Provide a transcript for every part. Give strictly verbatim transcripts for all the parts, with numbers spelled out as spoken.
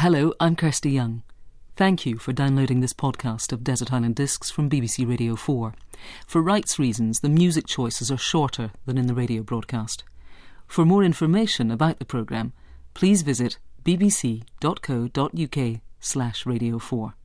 Hello, I'm Kirsty Young. Thank you for downloading this podcast of Desert Island Discs from B B C Radio four. For rights reasons, the music choices are shorter than in the radio broadcast. For more information about the programme, please visit bbc.co.uk slash radio four.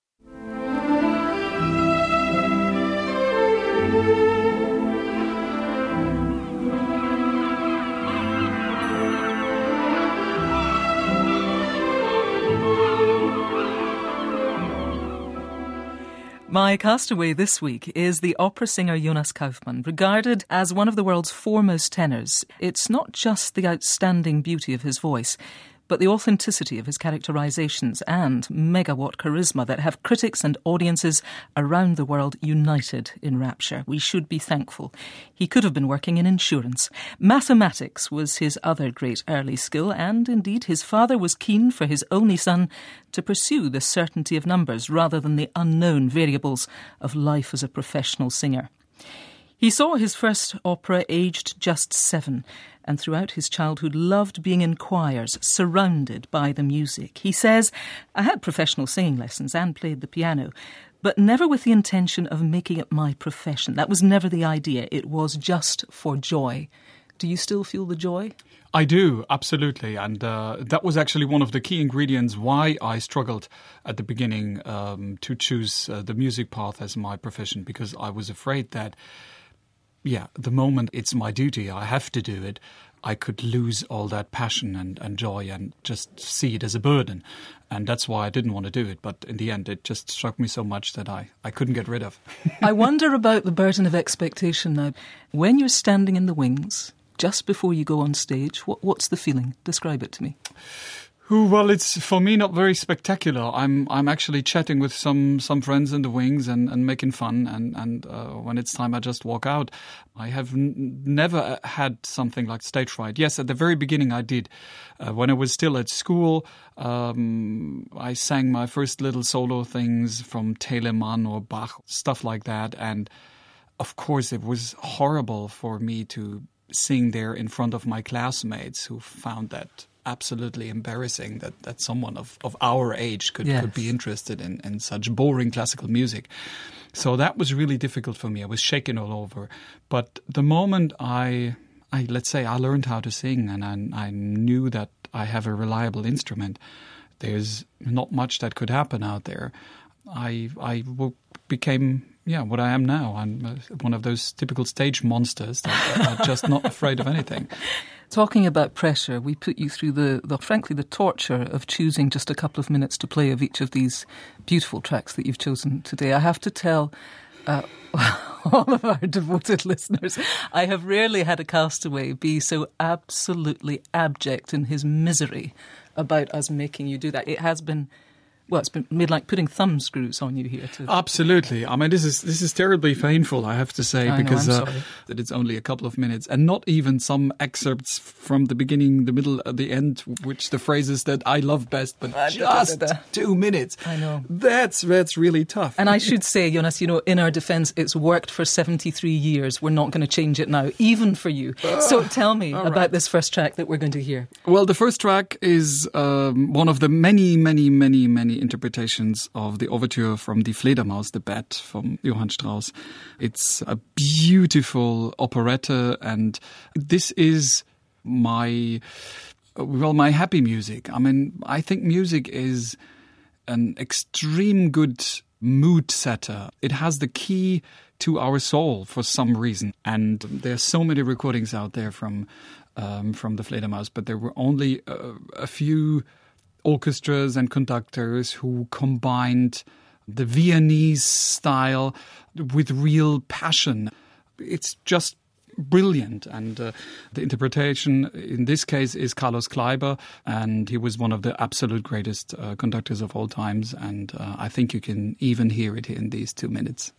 My castaway this week is the opera singer Jonas Kaufmann, regarded as one of the world's foremost tenors. It's not just the outstanding beauty of his voice, but the authenticity of his characterizations and megawatt charisma that have critics and audiences around the world united in rapture. We should be thankful. He could have been working in insurance. Mathematics was his other great early skill, and indeed his father was keen for his only son to pursue the certainty of numbers rather than the unknown variables of life as a professional singer. He saw his first opera aged just seven, and throughout his childhood loved being in choirs, surrounded by the music. He says, "I had professional singing lessons and played the piano, but never with the intention of making it my profession. That was never the idea. It was just for joy." Do you still feel the joy? I do, absolutely. And uh, that was actually one of the key ingredients why I struggled at the beginning um, to choose uh, the music path as my profession, because I was afraid that yeah, the moment it's my duty, I have to do it, I could lose all that passion and, and joy and just see it as a burden. And that's why I didn't want to do it. But in the end, it just struck me so much that I, I couldn't get rid of. I wonder about the burden of expectation now. When you're standing in the wings, just before you go on stage, what, what's the feeling? Describe it to me. Ooh, well, it's for me not very spectacular. I'm I'm actually chatting with some, some friends in the wings and, and making fun. And, and uh, when it's time, I just walk out. I have n- never had something like stage fright. Yes, at the very beginning I did. Uh, when I was still at school, um, I sang my first little solo things from Telemann or Bach, stuff like that. And of course, it was horrible for me to sing there in front of my classmates who found that absolutely embarrassing that, that someone of, of our age could, yes. could be interested in, in such boring classical music. So that was really difficult for me. I was shaking all over. But the moment I, I let's say, I learned how to sing and I, I knew that I have a reliable instrument, there's not much that could happen out there. I, I became... Yeah, what I am now. I'm one of those typical stage monsters that are just not afraid of anything. Talking about pressure, we put you through the, the, frankly, the torture of choosing just a couple of minutes to play of each of these beautiful tracks that you've chosen today. I have to tell uh, all of our devoted listeners, I have rarely had a castaway be so absolutely abject in his misery about us making you do that. It has been... Well, it's been made like putting thumb screws on you here. To... Absolutely. I mean, this is this is terribly painful, I have to say, I because know, I'm uh, sorry. that it's only a couple of minutes and not even some excerpts from the beginning, the middle, uh, the end, which the phrases that I love best, but Uh, just da, da, da. two minutes. I know. That's, that's really tough. And I should say, Jonas, you know, in our defence, it's worked for seventy-three years. We're not going to change it now, even for you. Uh, so tell me all about right. this first track that we're going to hear. Well, the first track is um, one of the many, many, many, many interpretations of the overture from Die Fledermaus, the Bat, from Johann Strauss. It's a beautiful operetta, and this is my, well, my happy music. I mean, I think music is an extreme good mood setter. It has the key to our soul for some reason. And there's so many recordings out there from um, from the Fledermaus, but there were only uh, a few orchestras and conductors who combined the Viennese style with real passion. It's just brilliant. And uh, the interpretation in this case is Carlos Kleiber, and he was one of the absolute greatest uh, conductors of all times. And uh, I think you can even hear it in these two minutes.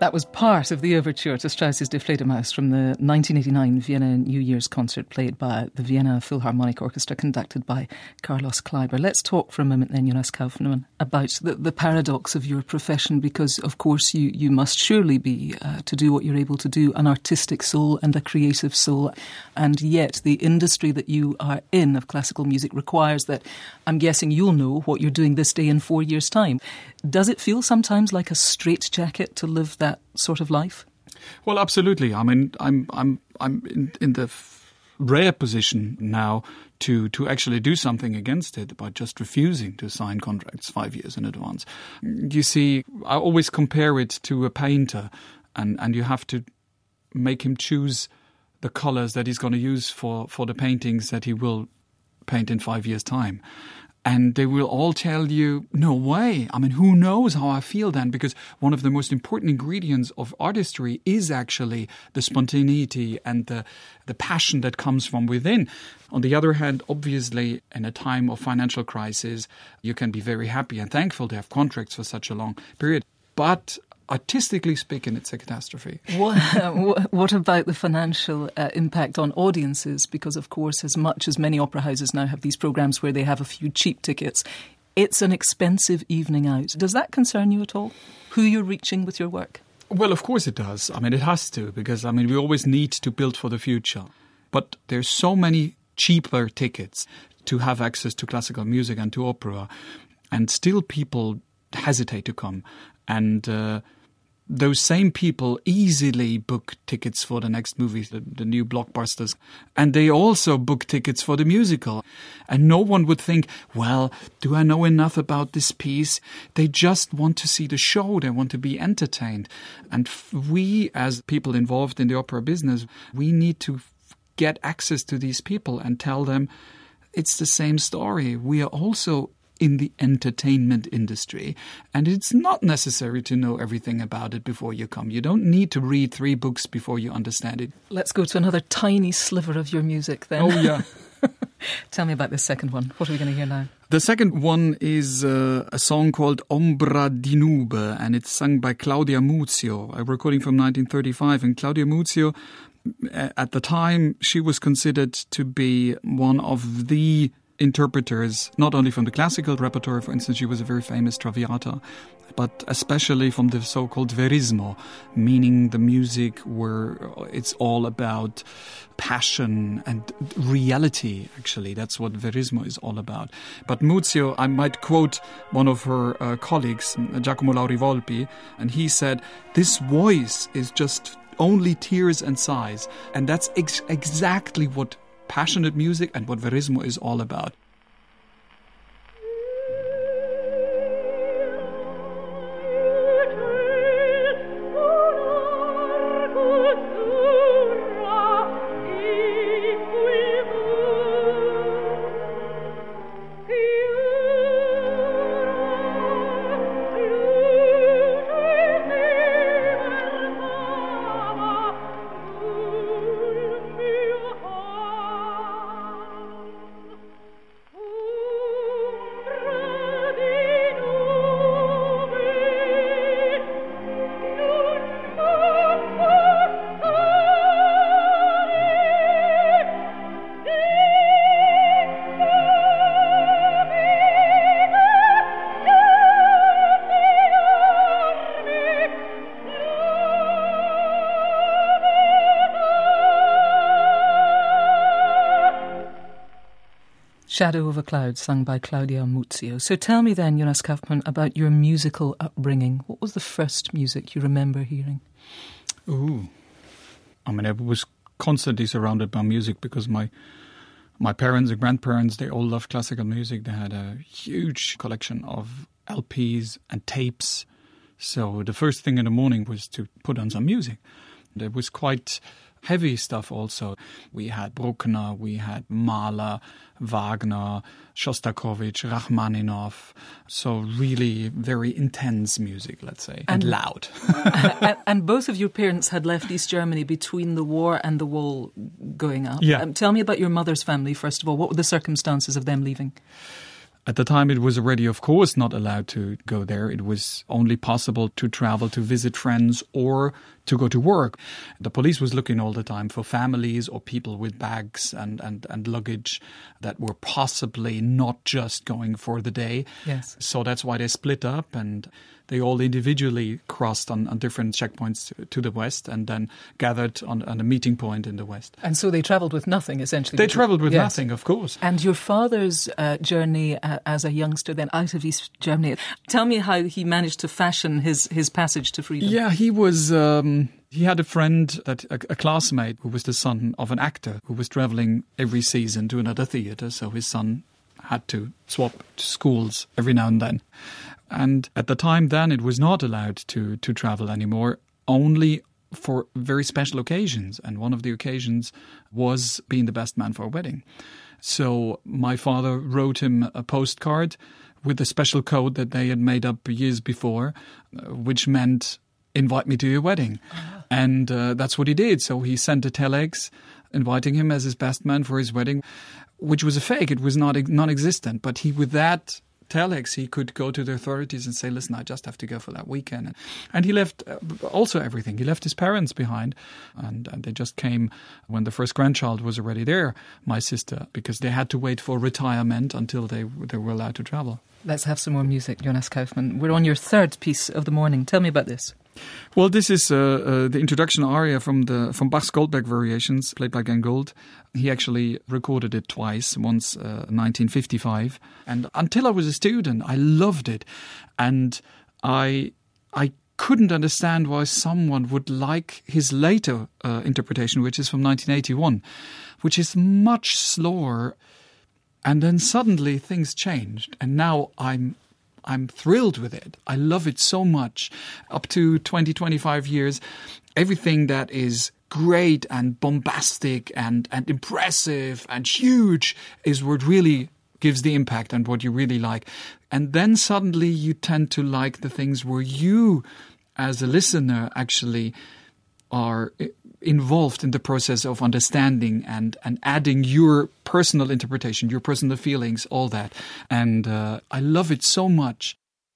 That was part of the overture to Strauss's Die Fledermaus from the nineteen eighty-nine Vienna New Year's concert played by the Vienna Philharmonic Orchestra, conducted by Carlos Kleiber. Let's talk for a moment then, Jonas Kaufmann, about the, the paradox of your profession, because of course you, you must surely be, uh, to do what you're able to do, an artistic soul and a creative soul, and yet the industry that you are in of classical music requires that, I'm guessing you'll know what you're doing this day in four years' time. Does it feel sometimes like a straitjacket to live that sort of life? Well, absolutely. I mean, I'm I'm I'm in, in the f- rare position now to to actually do something against it by just refusing to sign contracts five years in advance. You see, I always compare it to a painter, and, and you have to make him choose the colors that he's going to use for, for the paintings that he will paint in five years' time. And they will all tell you, no way. I mean, who knows how I feel then? Because one of the most important ingredients of artistry is actually the spontaneity and the, the passion that comes from within. On the other hand, obviously, in a time of financial crisis, you can be very happy and thankful to have contracts for such a long period. But artistically speaking, it's a catastrophe. What, what about the financial uh, impact on audiences? Because, of course, as much as many opera houses now have these programmes where they have a few cheap tickets, it's an expensive evening out. Does that concern you at all, who you're reaching with your work? Well, of course it does. I mean, it has to, because, I mean, we always need to build for the future. But there's so many cheaper tickets to have access to classical music and to opera, and still people hesitate to come. And uh, those same people easily book tickets for the next movie, the, the new blockbusters. And they also book tickets for the musical. And no one would think, well, do I know enough about this piece? They just want to see the show. They want to be entertained. And f- we, as people involved in the opera business, we need to f- get access to these people and tell them it's the same story. We are also in the entertainment industry, and it's not necessary to know everything about it before you come. You don't need to read three books before you understand it. Let's go to another tiny sliver of your music then. Oh, yeah. Tell me about this second one. What are we going to hear now? The second one is uh, a song called Ombra di Nube, and it's sung by Claudia Muzio, a recording from nineteen thirty-five. And Claudia Muzio, at the time, she was considered to be one of the interpreters, not only from the classical repertoire. For instance, she was a very famous Traviata, but especially from the so-called verismo, meaning the music where it's all about passion and reality, actually. That's what verismo is all about. But Muzio, I might quote one of her uh, colleagues, Giacomo Lauri Volpi, and he said, this voice is just only tears and sighs. And that's ex- exactly what passionate music and what verismo is all about. Shadow of a Cloud, sung by Claudia Muzio. So tell me then, Jonas Kaufmann, about your musical upbringing. What was the first music you remember hearing? Ooh. I mean, I was constantly surrounded by music because my my parents and grandparents, they all loved classical music. They had a huge collection of L Ps and tapes. So the first thing in the morning was to put on some music. There was quite heavy stuff also. We had Bruckner, we had Mahler, Wagner, Shostakovich, Rachmaninoff. So really very intense music, let's say, and, and loud. and, and both of your parents had left East Germany between the war and the wall going up. Yeah. Um, tell me about your mother's family, first of all. What were the circumstances of them leaving? At the time, it was already, of course, not allowed to go there. It was only possible to travel to visit friends or to go to work. The police was looking all the time for families or people with bags and, and, and luggage that were possibly not just going for the day. Yes. So that's why they split up, and they all individually crossed on, on different checkpoints to, to the west and then gathered on, on a meeting point in the west. And so they travelled with nothing, essentially. They travelled with yes. nothing, of course. And your father's uh, journey uh, as a youngster then out of East Germany, tell me how he managed to fashion his, his passage to freedom. Yeah, he was... Um, he had a friend, that a, a classmate, who was the son of an actor who was travelling every season to another theatre, so his son had to swap schools every now and then. And at the time then, it was not allowed to, to travel anymore, only for very special occasions. And one of the occasions was being the best man for a wedding. So my father wrote him a postcard with a special code that they had made up years before, uh, which meant, invite me to your wedding. Uh-huh. And uh, that's what he did. So he sent a telex inviting him as his best man for his wedding, which was a fake. It was not non-existent. But he, with that telex, he could go to the authorities and say, listen, I just have to go for that weekend. And he left also everything. He left his parents behind, and, and they just came when the first grandchild was already there, my sister, because they had to wait for retirement until they, they were allowed to travel. Let's have some more music, Jonas Kaufmann. We're on your third piece of the morning. Tell me about this. Well, this is uh, uh, the introduction aria from the from Bach's Goldberg Variations, played by Glenn Gould. He actually recorded it twice, once uh, in nineteen fifty-five. And until I was a student, I loved it. And I I couldn't understand why someone would like his later uh, interpretation, which is from nineteen eighty-one, which is much slower. And then suddenly things changed. And now I'm I'm thrilled with it. I love it so much. Up to twenty, twenty-five years, everything that is great and bombastic and, and impressive and huge is what really gives the impact and what you really like. And then suddenly you tend to like the things where you, as a listener, actually are involved in the process of understanding and, and adding your personal interpretation, your personal feelings, all that. And uh, I love it so much.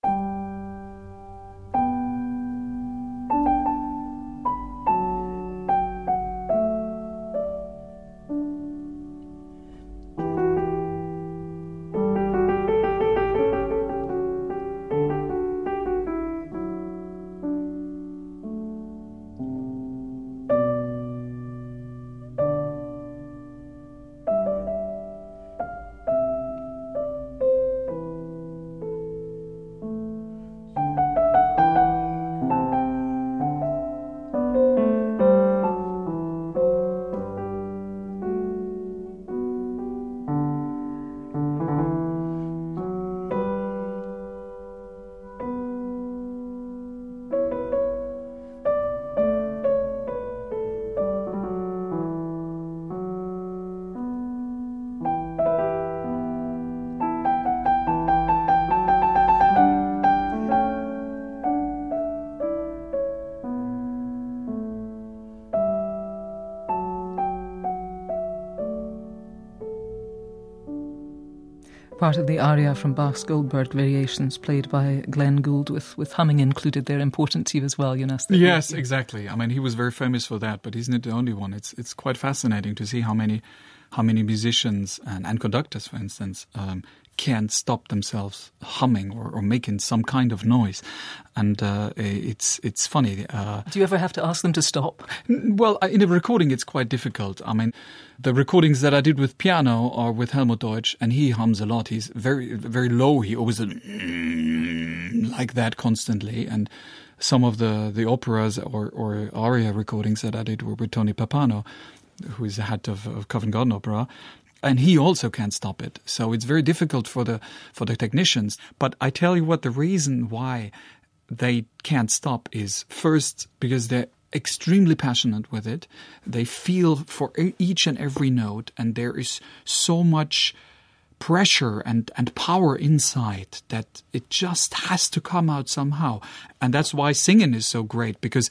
Part of the aria from Bach's Goldberg Variations, played by Glenn Gould, with, with humming included there, important to you as well, Jonas. Yes, exactly. I mean, he was very famous for that, but he's not the only one. It's it's quite fascinating to see how many how many musicians and, and conductors, for instance, um, can't stop themselves humming or, or making some kind of noise. And uh, it's it's funny. Uh, Do you ever have to ask them to stop? Well, in a recording, it's quite difficult. I mean, the recordings that I did with piano are with Helmut Deutsch, and he hums a lot. He's very, very low. He always does like that constantly. And some of the, the operas or, or aria recordings that I did were with Tony Pappano, who is the head of, of Covent Garden Opera. And he also can't stop it. So it's very difficult for the for the technicians. But I tell you what, the reason why they can't stop is, first, because they're extremely passionate with it. They feel for each and every note, and there is so much pressure and, and power inside that it just has to come out somehow. And that's why singing is so great, because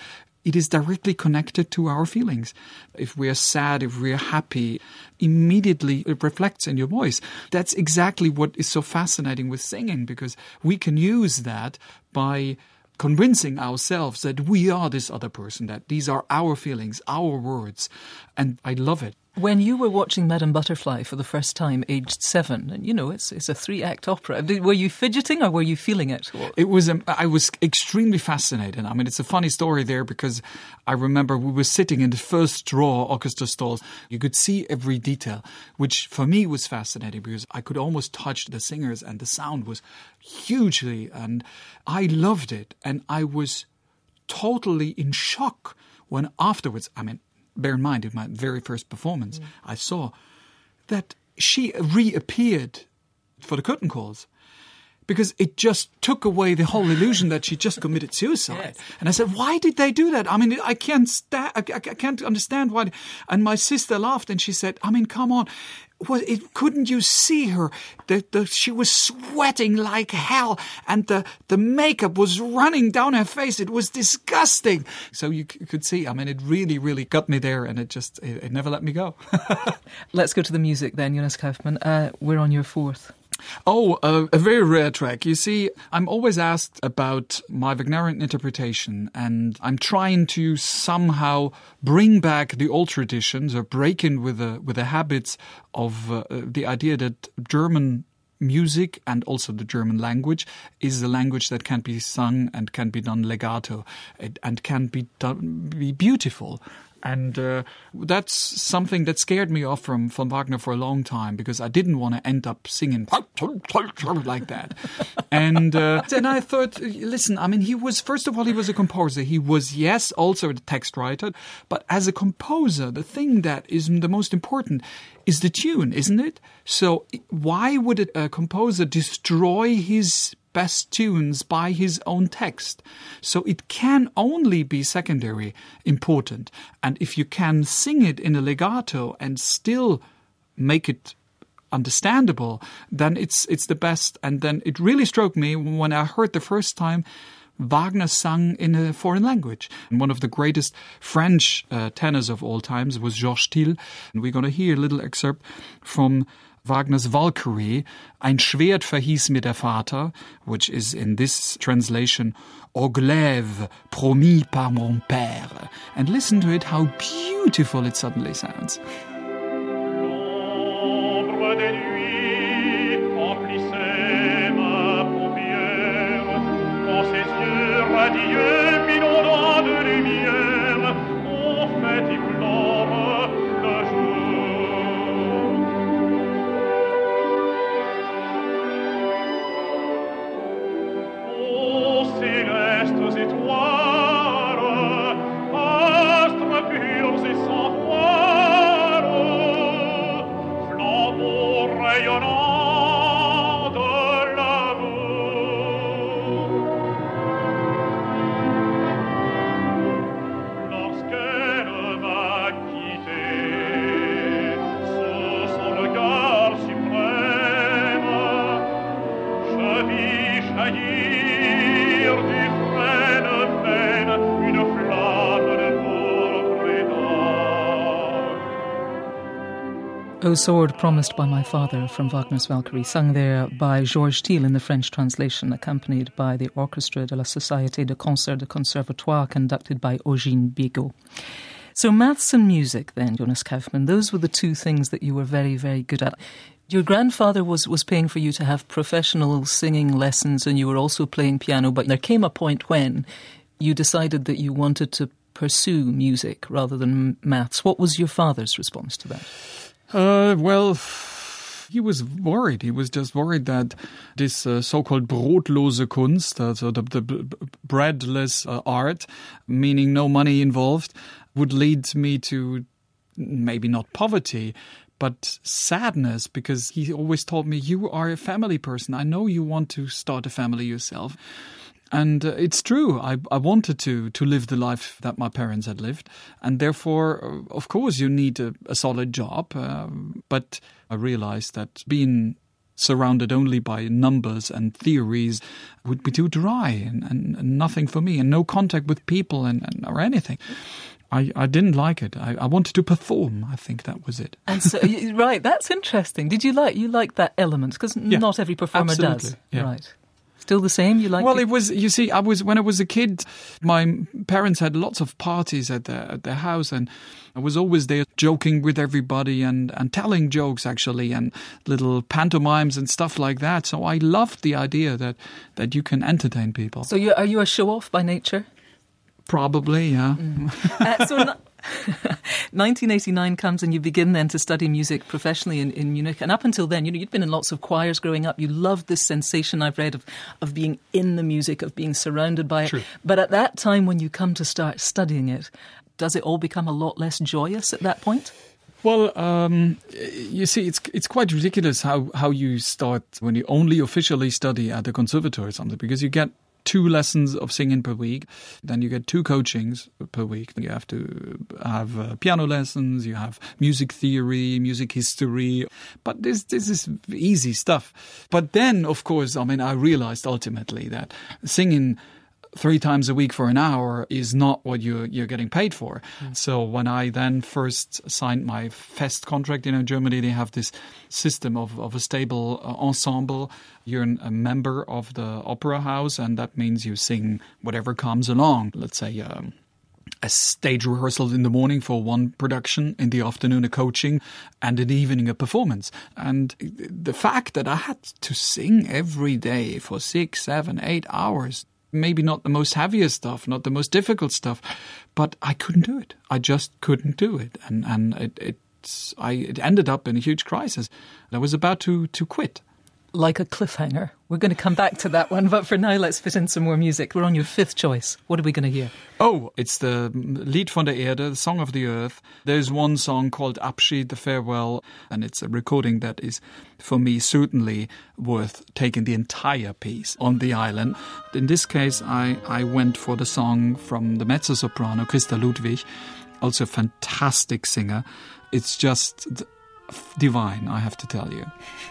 it is directly connected to our feelings. If we are sad, if we are happy, immediately it reflects in your voice. That's exactly what is so fascinating with singing, because we can use that by convincing ourselves that we are this other person, that these are our feelings, our words. And I love it. When you were watching Madame Butterfly for the first time, aged seven, and you know, it's it's a three-act opera, were you fidgeting or were you feeling it? It was, um, I was extremely fascinated. I mean, it's a funny story there, because I remember we were sitting in the first row orchestra stalls. You could see every detail, which for me was fascinating, because I could almost touch the singers and the sound was hugely, and I loved it. And I was totally in shock when afterwards, I mean, bear in mind, in my very first performance, mm. I saw that she reappeared for the curtain calls, because it just took away the whole illusion that she just committed suicide. Yes. And I said, why did they do that? I mean, I can't sta- I, I can't understand why. And my sister laughed and she said, I mean, come on. Well, it, couldn't you see her? The, the, she was sweating like hell, and the, the makeup was running down her face. It was disgusting. So you c- could see, I mean, it really, really got me there, and it just, it, it never let me go. Let's go to the music then, Jonas Kaufmann. Uh, we're on your fourth. Oh, uh, a very rare track. You see, I'm always asked about my Wagnerian interpretation, and I'm trying to somehow bring back the old traditions or break in with the, with the habits of uh, the idea that German music and also the German language is a language that can be sung and can be done legato and can be done, be beautiful. And uh, that's something that scared me off from, from Wagner for a long time, because I didn't want to end up singing like that. And uh, then I thought, listen, I mean, he was, first of all, he was a composer. He was, yes, also a text writer. But as a composer, the thing that is the most important is the tune, isn't it? So why would a composer destroy his best tunes by his own text? So it can only be secondary important. And if you can sing it in a legato and still make it understandable, then it's it's the best. And then it really struck me when I heard the first time Wagner sung in a foreign language. And one of the greatest French uh, tenors of all times was Georges Thill. And we're going to hear a little excerpt from Wagner's Valkyrie, Ein Schwert verhieß mir der Vater, which is in this translation, Au glaive promis par mon père. And listen to it, how beautiful it suddenly sounds. L'ombre des nuits emplissait ma paupière, quand ses yeux radieux m'inondant de lumière, ont fait éclore le jour. Célestes étoiles, astres purs et sans voile, flambeaux rayonnants de l'amour. Lorsqu'elle m'a quitté, sous son regard suprême, je vis jaillir du frêne peine une flamme de pourpre et d'or. O Sword Promised by My Father from Wagner's Valkyrie, sung there by Georges Thill in the French translation, accompanied by the Orchestre de la Société de Concert de Conservatoire, conducted by Eugène Bigot. So maths and music then, Jonas Kaufmann, those were the two things that you were very, very good at. Your grandfather was, was paying for you to have professional singing lessons, and you were also playing piano, but there came a point when you decided that you wanted to pursue music rather than maths. What was your father's response to that? Uh, well, he was worried. He was just worried that this uh, so-called brotlose Kunst, uh, so the, the b- breadless uh, art, meaning no money involved, would lead me to maybe not poverty, but sadness, because he always told me, you are a family person. I know you want to start a family yourself. And uh, it's true. I, I wanted to to live the life that my parents had lived. And therefore, uh, of course, you need a, a solid job. Um, but I realized that being surrounded only by numbers and theories would be too dry and, and, and nothing for me, and no contact with people and, and or anything. I, I didn't like it. I, I wanted to perform. I think that was it. And so, right, that's interesting. Did you like you like that element? Because yeah, not every performer absolutely, does. Yeah. Right. Still the same? You like? Well, it? it was. You see, I was when I was a kid. My parents had lots of parties at their at their house, and I was always there joking with everybody and and telling jokes actually, and little pantomimes and stuff like that. So I loved the idea that that you can entertain people. So you are you a show off by nature? Probably, yeah. Mm. uh, so. No- nineteen eighty-nine comes and you begin then to study music professionally in, in Munich. And up until then, you know, you'd been in lots of choirs growing up. You loved this sensation I've read of, of being in the music, of being surrounded by it. True. But at that time when you come to start studying it, does it all become a lot less joyous at that point? Well, um, you see, it's it's quite ridiculous how, how you start when you only officially study at the conservatory or something, because you get two lessons of singing per week. Then you get two coachings per week. You have to have uh, piano lessons, you have music theory, music history. But this this is easy stuff. But then, of course, I mean, I realized ultimately that singing three times a week for an hour is not what you're, you're getting paid for. Mm. So when I then first signed my Fest contract, you know, in Germany, they have this system of, of a stable uh, ensemble. You're an, a member of the opera house, and that means you sing whatever comes along. Let's say um, a stage rehearsal in the morning for one production, in the afternoon a coaching, and in the evening a performance. And the fact that I had to sing every day for six, seven, eight hours, maybe not the most heaviest stuff, not the most difficult stuff, but I couldn't do it. I just couldn't do it. And and it it, I, it ended up in a huge crisis. I was about to, to quit. Like a cliffhanger. We're going to come back to that one, but for now let's fit in some more music. We're on your fifth choice. What are we going to hear? Oh, it's the Lied von der Erde, the Song of the Earth. There's one song called Abschied, the Farewell, and it's a recording that is, for me, certainly worth taking the entire piece on the island. In this case, I, I went for the song from the mezzo-soprano, Christa Ludwig, also a fantastic singer. It's just divine, I have to tell you.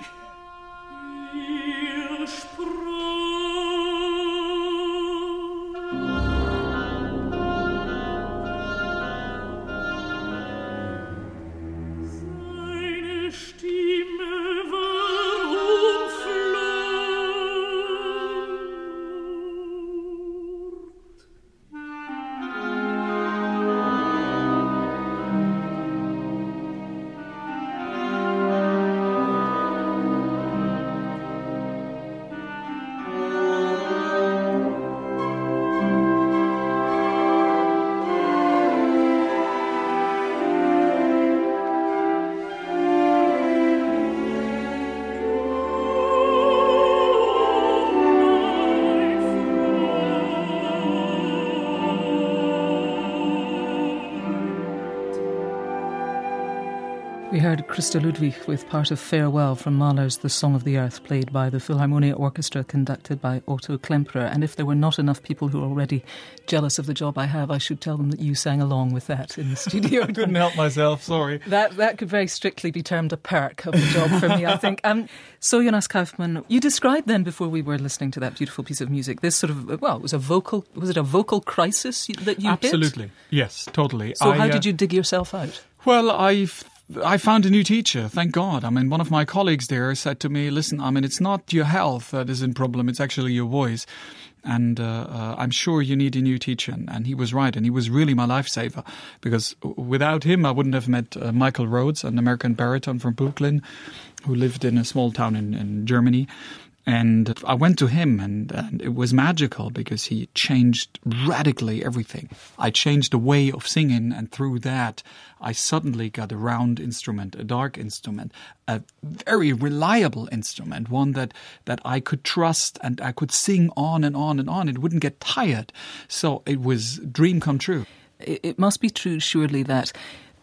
We heard Christa Ludwig with part of Farewell from Mahler's The Song of the Earth, played by the Philharmonia Orchestra, conducted by Otto Klemperer. And if there were not enough people who are already jealous of the job I have, I should tell them that you sang along with that in the studio. I couldn't help myself, sorry. That that could very strictly be termed a perk of the job for me, I think. Um, so, Jonas Kaufmann, you described then, before we were listening to that beautiful piece of music, this sort of, well, it was a vocal, was it a vocal crisis that you hit? Absolutely, yes, totally. So I, how uh, did you dig yourself out? Well, I've... I found a new teacher, thank God. I mean, one of my colleagues there said to me, listen, I mean, it's not your health that is in problem, it's actually your voice. And uh, uh, I'm sure you need a new teacher. And, and he was right, and he was really my lifesaver. Because without him, I wouldn't have met uh, Michael Rhodes, an American baritone from Brooklyn, who lived in a small town in, in Germany. And I went to him, and, and it was magical because he changed radically everything. I changed the way of singing, and through that, I suddenly got a round instrument, a dark instrument, a very reliable instrument, one that, that I could trust, and I could sing on and on and on. It wouldn't get tired. So it was a dream come true. It must be true, surely, that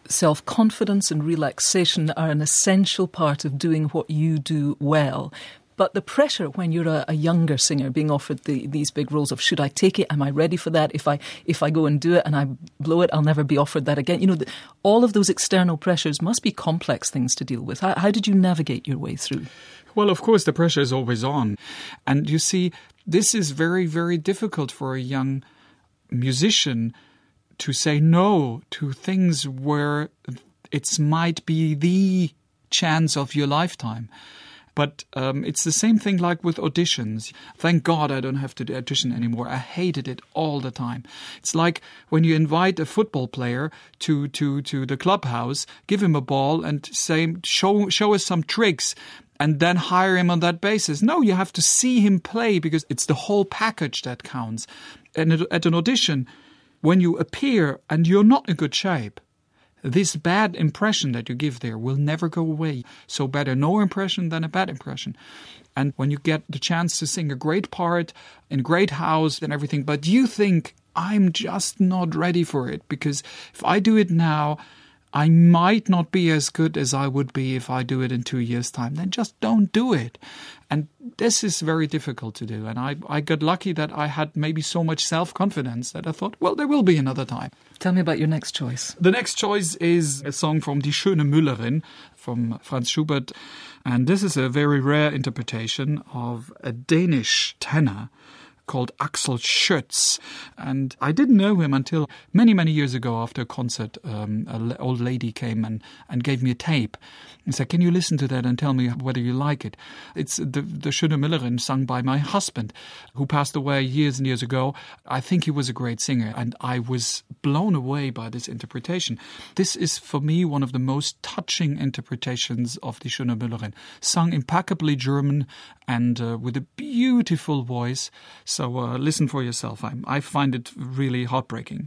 self-confidence and relaxation are an essential part of doing what you do well. But the pressure when you're a, a younger singer being offered the, these big roles of, should I take it? Am I ready for that? If I if I go and do it and I blow it, I'll never be offered that again. You know, the, all of those external pressures must be complex things to deal with. How, how did you navigate your way through? Well, of course, the pressure is always on. And you see, this is very, very difficult for a young musician to say no to things where it might be the chance of your lifetime. But um, it's the same thing like with auditions. Thank God I don't have to audition anymore. I hated it all the time. It's like when you invite a football player to, to, to the clubhouse, give him a ball and say, show, show us some tricks, and then hire him on that basis. No, you have to see him play because it's the whole package that counts. And at an audition, when you appear and you're not in good shape, this bad impression that you give there will never go away. So better no impression than a bad impression. And when you get the chance to sing a great part in a great house and everything, but you think, I'm just not ready for it, because if I do it now, I might not be as good as I would be if I do it in two years' time, then just don't do it. And this is very difficult to do. And I, I got lucky that I had maybe so much self-confidence that I thought, well, there will be another time. Tell me about your next choice. The next choice is a song from Die schöne Müllerin from Franz Schubert. And this is a very rare interpretation of a Danish tenor called Axel Schütz. And I didn't know him until many, many years ago after a concert. Um, an old lady came and, and gave me a tape and said, can you listen to that and tell me whether you like it? It's the, the Schöne Müllerin sung by my husband, who passed away years and years ago. I think he was a great singer, and I was blown away by this interpretation. This is, for me, one of the most touching interpretations of the Schöne Müllerin, sung impeccably German and uh, with a beautiful voice. So uh, listen for yourself. I, I find it really heartbreaking.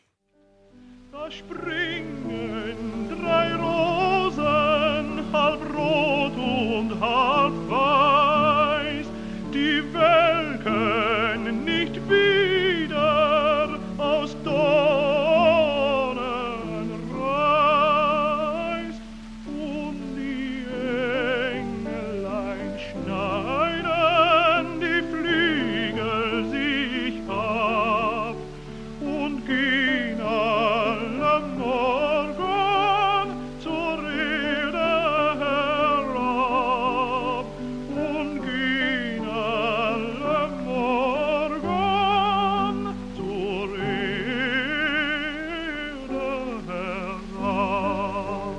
Da springen drei Rosen, halb rot und halb weiß, die welken nicht wieder aus Dornenreis, und die Engelein schneiden die Flügel sich ab und gehen alle morgen zur Erde herab, und gehen alle morgen zur Erde herab.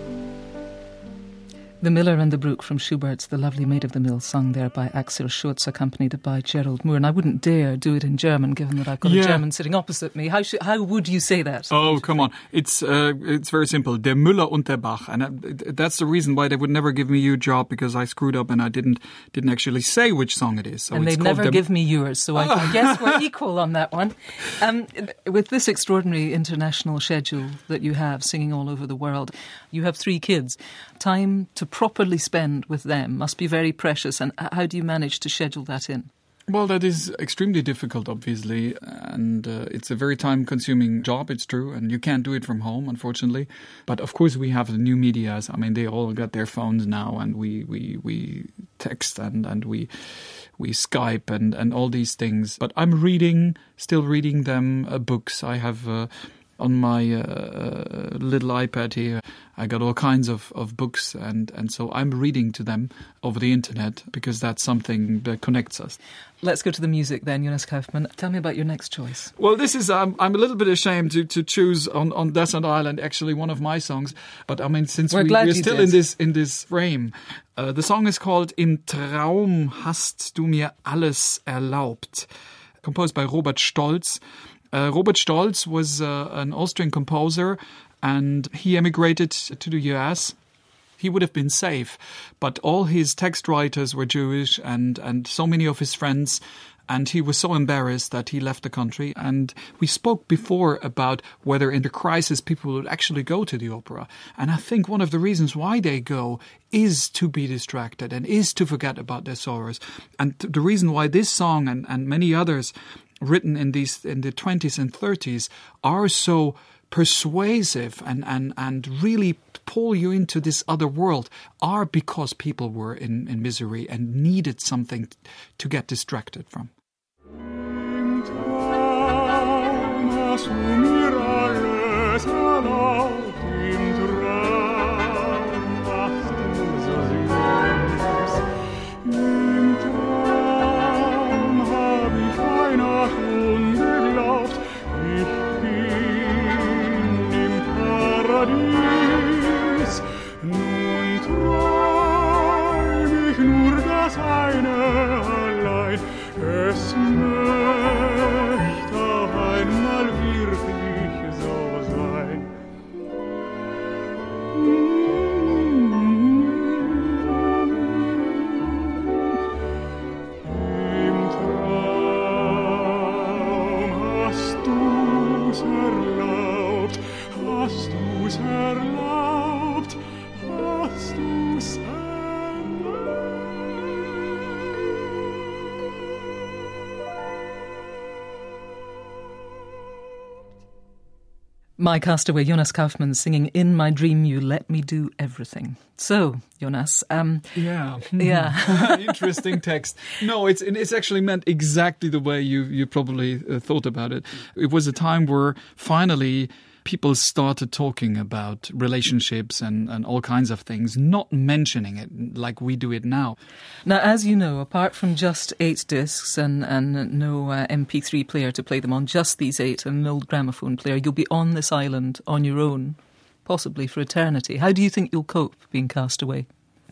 The Miller and the Brook from Schubert's The Lovely Maid of the Mill, sung there by Axel Schütz, accompanied by Gerald Moore. And I wouldn't dare do it in German, given that I've got Yeah. a German sitting opposite me. How should, how would you say that? Oh, come on. It's uh, it's very simple. Der Müller und der Bach. And uh, that's the reason why they would never give me a job, because I screwed up and I didn't didn't actually say which song it is. So And it's they'd called never the- give me yours, so I can guess we're equal on that one. Um, with this extraordinary international schedule that you have, singing all over the world, you have three kids. Time to properly spend with them must be very precious. And how do you manage to schedule that in? Well, that is extremely difficult, obviously, and uh, it's a very time-consuming job, it's true, and you can't do it from home, unfortunately. But, of course, we have the new medias. I mean, they all got their phones now, and we we, we text and, and we we Skype and, and all these things. But I'm reading, still reading them uh, books. I have... Uh, On my uh, little iPad here, I got all kinds of, of books, and, and so I'm reading to them over the internet, because that's something that connects us. Let's go to the music then, Jonas Kaufmann. Tell me about your next choice. Well, this is, um, I'm a little bit ashamed to, to choose on, on Desert Island, actually one of my songs. But I mean, since We're we, glad we're you still did. in this in this frame, uh, the song is called Im Traum hast du mir alles erlaubt, composed by Robert Stolz. Uh, Robert Stolz was uh, an Austrian composer, and he emigrated to the U S. He would have been safe, but all his text writers were Jewish, and, and so many of his friends, and he was so embarrassed that he left the country. And we spoke before about whether in the crisis people would actually go to the opera. And I think one of the reasons why they go is to be distracted and is to forget about their sorrows. And the reason why this song and, and many others written in these in the twenties and thirties are so persuasive and, and, and really pull you into this other world are because people were in, in misery and needed something to get distracted from. My castaway, Jonas Kaufmann, singing In My Dream You Let Me Do Everything. So, Jonas, um... Yeah. Yeah. Interesting text. No, it's it's actually meant exactly the way you, you probably uh, thought about it. It was a time where finally people started talking about relationships and, and all kinds of things, not mentioning it like we do it now. Now, as you know, apart from just eight discs and, and no uh, M P three player to play them on, just these eight and an old gramophone player, you'll be on this island on your own, possibly for eternity. How do you think you'll cope being cast away?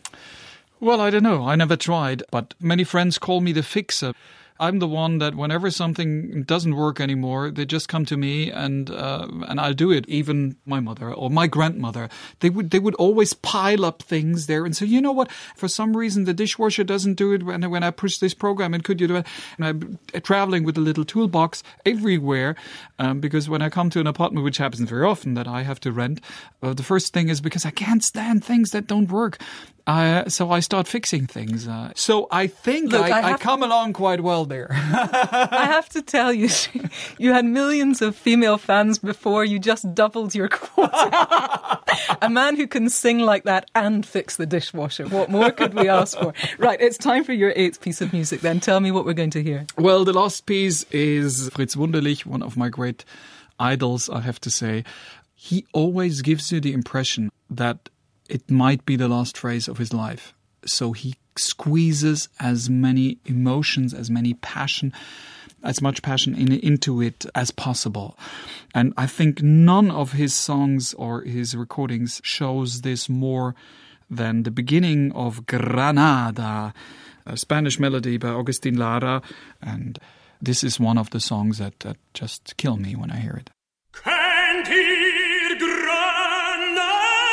Well, I don't know. I never tried, but many friends call me the fixer. I'm the one that whenever something doesn't work anymore, they just come to me and uh, and I'll do it. Even my mother or my grandmother, they would they would always pile up things there and say, you know what, for some reason the dishwasher doesn't do it when, when I push this program, and could you do it? And I'm traveling with a little toolbox everywhere um, because when I come to an apartment, which happens very often that I have to rent, uh, the first thing is because I can't stand things that don't work. Uh, so I start fixing things. Uh, so I think Look, I, I, I come along quite well there. I have to tell you, you had millions of female fans before. You just doubled your quota. A man who can sing like that and fix the dishwasher. What more could we ask for? Right, it's time for your eighth piece of music then. Tell me what we're going to hear. Well, the last piece is Fritz Wunderlich, one of my great idols, I have to say. He always gives you the impression that it might be the last phrase of his life. So he squeezes as many emotions, as many passion, as much passion in, into it as possible. And I think none of his songs or his recordings shows this more than the beginning of Granada, a Spanish melody by Agustin Lara. And this is one of the songs that, that just kill me when I hear it. Kennt ihr Granada?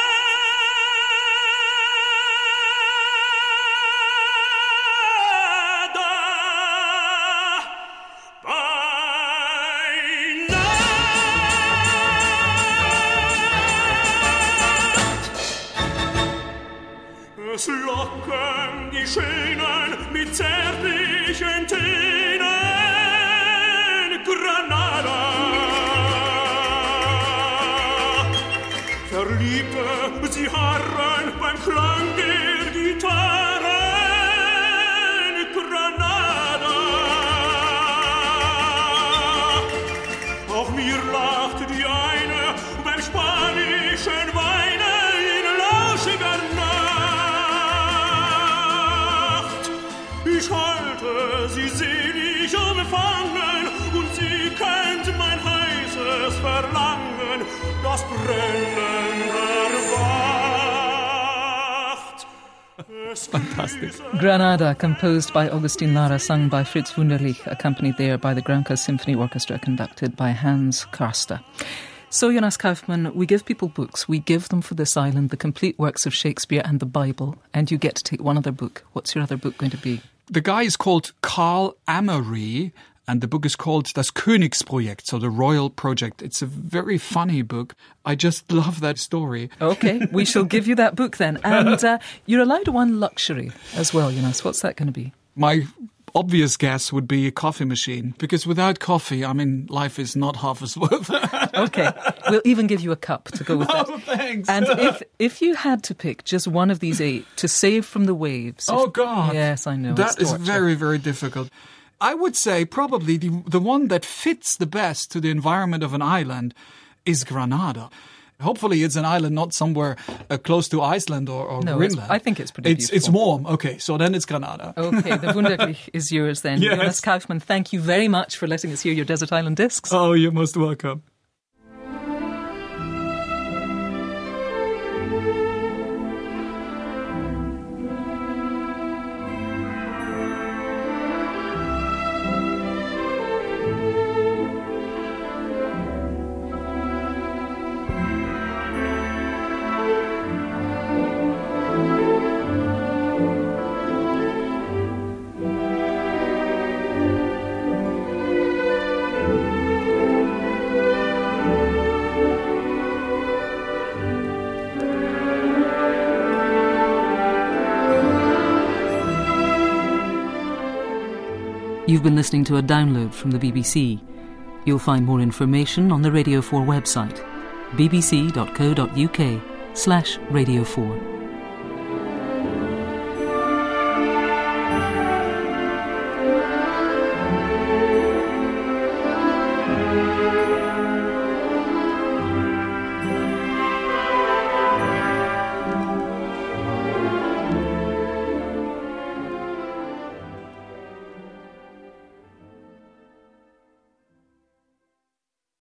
Es locken die Schönen mit zärtlichen Tönen, Granada. Verliebte, sie harren beim Klang der Gitarren, Granada. Auch mir lacht die eine beim spanischen Weine in lauschiger Nacht. Ich halte sie selig umfangen und sie kennt mein heißes Verlangen, das Brennen erwacht. Fantastic. Granada, composed by Agustin Lara, sung by Fritz Wunderlich, accompanied there by the Granca Symphony Orchestra, conducted by Hans Karster. So, Jonas Kaufmann, we give people books. We give them for this island the complete works of Shakespeare and the Bible, and you get to take one other book. What's your other book going to be? The guy is called Carl Amory, and the book is called Das Königsprojekt, so the Royal Project. It's a very funny book. I just love that story. Okay, we shall give you that book then. And uh, you're allowed one luxury as well, Jonas. What's that going to be? My obvious guess would be a coffee machine, because without coffee, I mean, life is not half as worth. Okay, we'll even give you a cup to go with that. Oh, thanks. And if if you had to pick just one of these eight to save from the waves... Oh, if, God. Yes, I know. That it's is very, very difficult. I would say probably the, the one that fits the best to the environment of an island is Granada. Hopefully it's an island not somewhere uh, close to Iceland or, or no, Greenland. I think it's pretty it's, beautiful. It's warm. Okay, so then it's Granada. Okay, the Wunderlich is yours then. Yes. Jonas Kaufmann, thank you very much for letting us hear your Desert Island Discs. Oh, you're most welcome. You've been listening to a download from the B B C. You'll find more information on the Radio four website, bbc.co.uk slash Radio four.